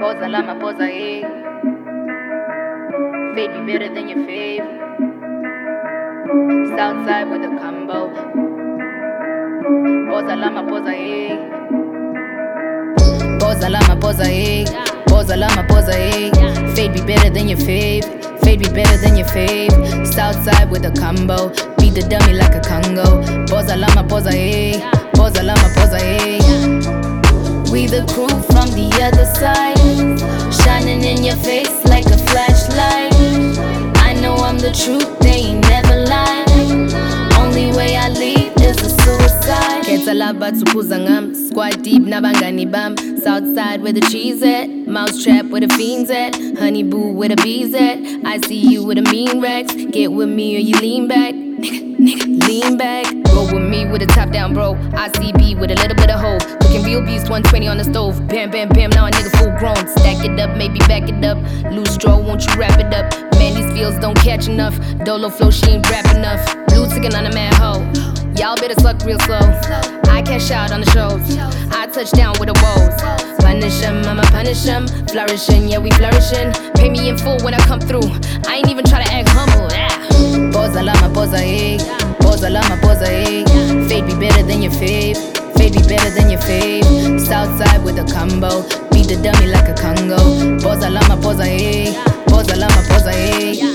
Posa lama, posa aí. Fade be better than your fave. Southside with a combo. Posa lama, posa aí. Posa lama, posa aí. Posa lama, posa aí. Fade be better than your fave. Fade be better than your fave. Southside with a combo. Beat the dummy like a Congo. Posa lama, posa aí. Posa lama, posa aí. We the crew from the other side, shining in your face like a flashlight. I know I'm the truth, they ain't never lied. Only way I leave is a suicide. Khetha laba tuphuza ngam, squad deep nabangani bam. Southside where the cheese at, mouse trap where the fiends at, honey boo where the bees at. I see you with a mean racks, get with me or you lean back. Nigga, lean back. Roll with me with a top down, bro. ICB with a little bit of hope. Cooking real beast, 120 on the stove. Bam, bam, bam, now a nigga full grown. Stack it up, maybe back it up. Loose straw, won't you wrap it up? Man, these feels don't catch enough. Dolo flow, she ain't rap enough. Blue ticket on a mad hoe. Y'all better suck real slow. I cash out on the shows. I touch down with the woes. Punish them, I'ma punish them. Flourishing, yeah, we flourishing. Pay me in full when I come through. I ain't even try to act humble. Posa lama, posa aí. Posa lama, posa aí. Fade be better than your fave. Fade be better than your fave. Southside with a combo. Beat the dummy like a Congo. Posa lama, posa aí. Posa lama, posa aí.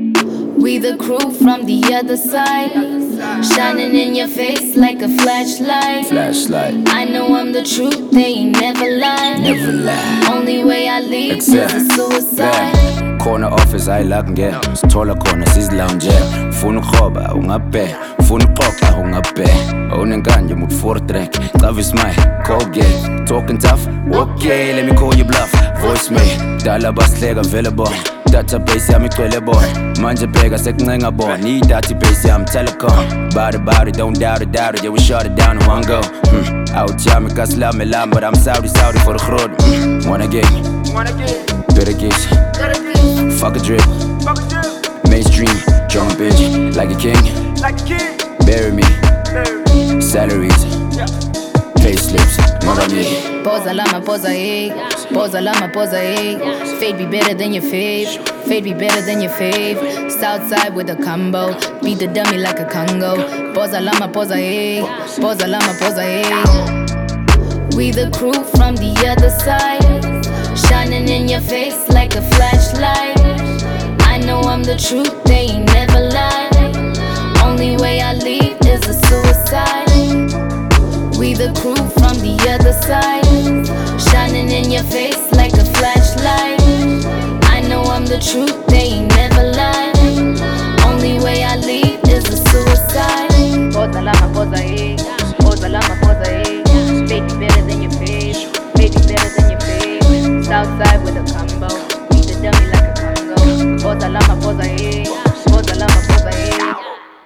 We the crew from the other side, shining in your face like a flashlight. I know I'm the truth, they ain't never lied. Only way I leave is a suicide. Corner office ayilakungena sithola khona sizilounge ufuna ukhoba ungabheka ufuna uxoxa ungabheka awunenkanje mu 4 track Xavi smile call game talking tough okay let me call you bluff voicemail dala basihleka vele bona database yami igcwele bona manje bheka sekuncenga bona i-database yami telecom about it don't doubt it yeah we shut it down in one go out yami kasilame lami but I'm sorry for the groot wanna get better kiss fuck a drip mainstream drum bitch like a king bury me salaries payslips not on me. Posa lama, posa aí. Posa lama, posa aí. Fade be better than your fave. Fade be better than your fave. Southside with a combo. Beat the dummy like a Congo. Posa lama, posa aí. Posa lama, posa aí. We the crew from the other side, shining in your face like a flashlight. I know I'm the truth, they ain't never lied. Only way I leave is a suicide. We the crew from the other side, shining in your face like a flashlight. I know I'm the truth, they ain't